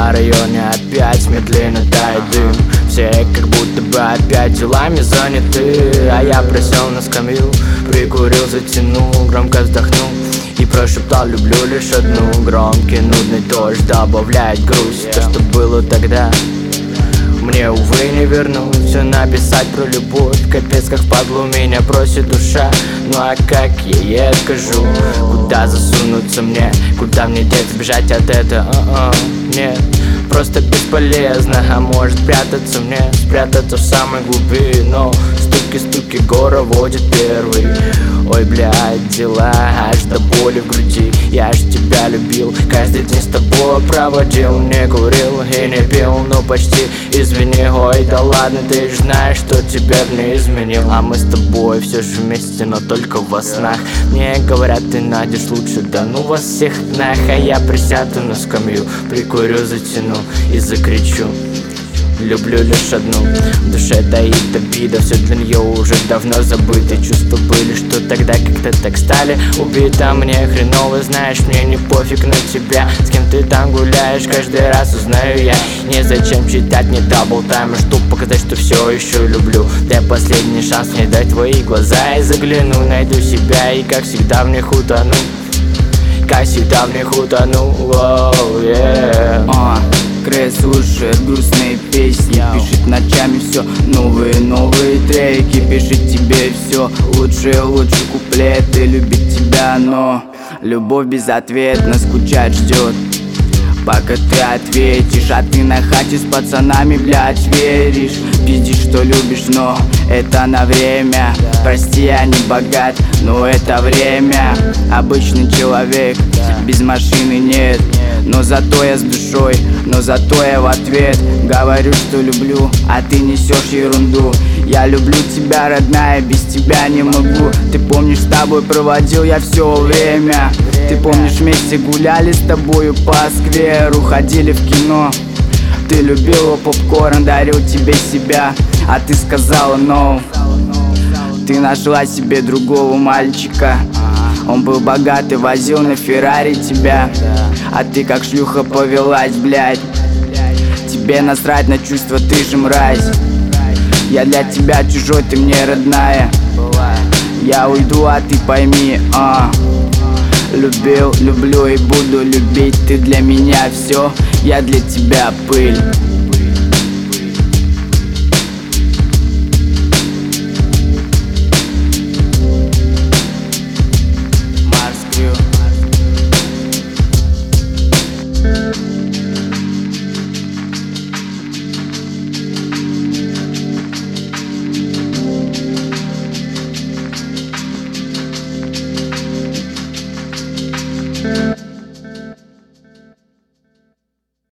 на районе опять медленно тает дым. Все как будто бы опять делами заняты, а я присел на скамью, прикурил, затянул, громко вздохнул и прошептал: люблю лишь одну. Громкий нудный дождь добавляет грусть. То, что было тогда, мне, увы, не вернуть. Все написать про любовь, капец как впадлу меня просит душа. Ну а как я ей откажу? Куда засунуться мне? Куда мне деться, бежать от этого? Нет, просто бесполезно. А может прятаться мне, спрятаться в самой глубину. Стуки-стуки, гора водит первый. Ой, блядь, дела аж до боли в груди. Я ж тебя любил, каждый день с тобой проводил. Не курил и не пил, но почти, извини. Ой, да ладно, ты ж знаешь, что тебя не изменил. А мы с тобой все же вместе, но только во снах. Мне говорят, ты найдешь лучше, да ну вас всех нах. А я присяду на скамью, прикурю, затяну и закричу: люблю лишь одну. В душе таит обида, все для нее уже давно забыто. Чувства были, что тогда как-то так стали убиты. А мне хреново, знаешь, мне не пофиг на тебя. С кем ты там гуляешь, каждый раз узнаю я. Незачем читать мне даблтаймы, чтоб показать, что все еще люблю. Дай последний шанс мне дать твои глаза и загляну. Найду себя и как всегда в них утону. Как всегда в них утону. Крей слушает грустные песни, пишет ночами все новые треки. Пишет тебе все лучше куплеты. Любит тебя, но любовь безответна, скучать ждет, пока ты ответишь. А ты на хате с пацанами, блядь, веришь. Пиздишь, что любишь, но это на время. Прости, я не богат, но это время. Обычный человек, без машины нет. Но зато я с душой, но зато я в ответ говорю, что люблю, а ты несешь ерунду. Я люблю тебя, родная, без тебя не могу. Ты помнишь, с тобой проводил я все время. Ты помнишь, вместе гуляли с тобою по скверу, ходили в кино. Ты любила попкорн, дарил тебе себя, а ты сказала no. Ты нашла себе другого мальчика. Он был богатый, возил на Феррари тебя, а ты как шлюха повелась, блядь. Тебе насрать на чувства, ты же мразь. Я для тебя чужой, ты мне родная. Я уйду, а ты пойми, любил, люблю и буду любить. Ты для меня все, я для тебя пыль.